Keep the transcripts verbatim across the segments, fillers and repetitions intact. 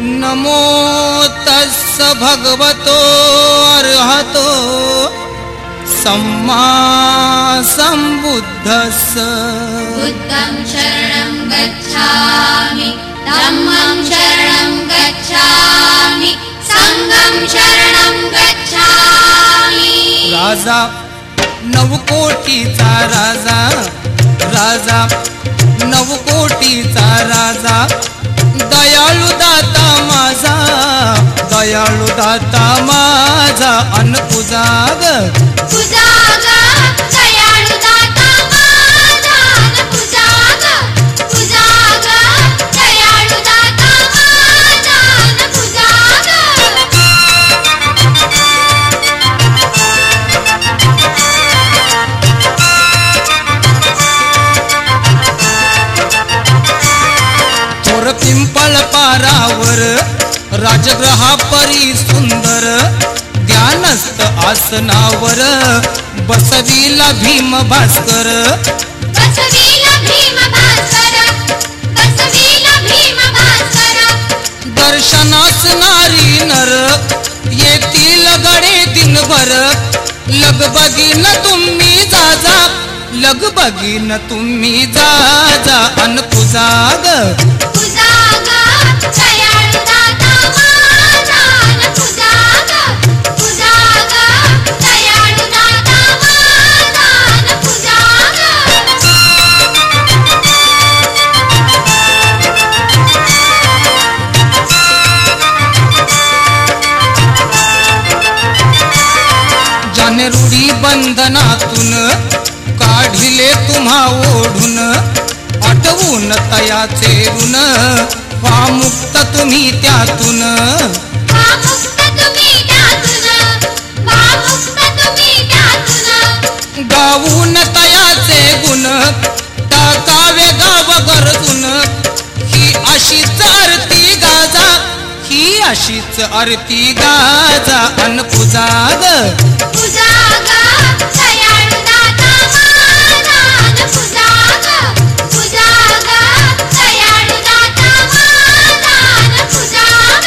नमो तस्स भगवतो अर्हतो सम्मा सम्बुद्धस्स। बुद्धं शरणं गच्छामि, धम्मं शरणं गच्छामि, संघं शरणं गच्छामि। राजा नवकोटीचा राजा, राजा नवकोटीचा राजा, दयाळू दाता माझा, दयाळू दाता माझा अन तुझा ग तुझा ग दयाळू दाता माझा अन तुझा ग, तुझा ग दयाळू दाता माझा अन तुझा ग। थोर पिंपळ पारावर राजग्रहा परी सुंदर, ध्यानस्थ आसनावर बसविला भीम भास्कर। बसविला भीम भास्कर, बसविला भीम भास्कर। दर्शनास नारी नर येतील गडे दिनभर, लगबगीन तुम्ही जाजा, लगबगीन तुम्ही जाजा अन तुझा ग तुझा ग दयाळू दाता माझा अन तुझा ग, तुझा ग दयाळू दाता माझा अन तुझा ग। ज्याने रूढी बंधनातून काढिले तुम्हा ओढून, आठवून तयाचे ऋण व्हा मुक्त तुम्ही त्यातून। व्हा मुक्त तुम्ही त्यातून, व्हा मुक्त तुम्ही त्यातून। गावून तयाचे गुण टाकावे गाव गरजून, ही अशीच आरती गाजा, ही अशीच आरती गाजा अन तुझा ग तुझा ग दयाळू दाता माझा अन तुझा ग, तुझा ग दयाळू दाता माझा अन तुझा ग।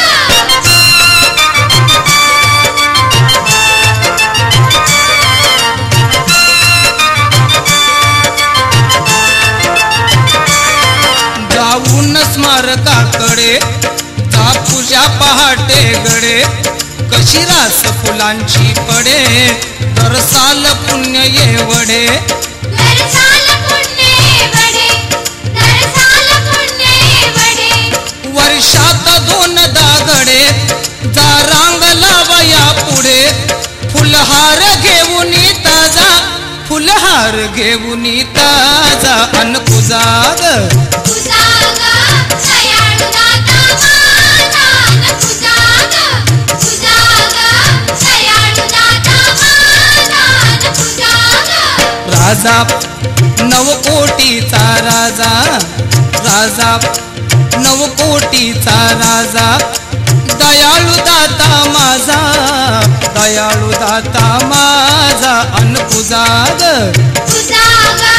जाऊन स्मारकाकडे जा तुझ्या पहाटे गडे, कशी रास फुलांची पडे दरसाल पुण्य येवडे। दरसाल पुण्य येवडे, दरसाल पुण्य येवडे। वर्षात दोनदा गडे जा रांग लावया पुढे, फुलहार घेऊन ताजा, फुलहार घेऊन ताजा अन तुझा ग तुझा ग दयाळू दाता माझा अन तुझा ग, तुझा ग दयाळू दाता माझा अन तुझा ग। राजा नवकोटीचा राजा, राजा नवकोटीचा राजा, दयाळू दाता माझा, दयाळू दाता माझा अन तुझा ग तुझा ग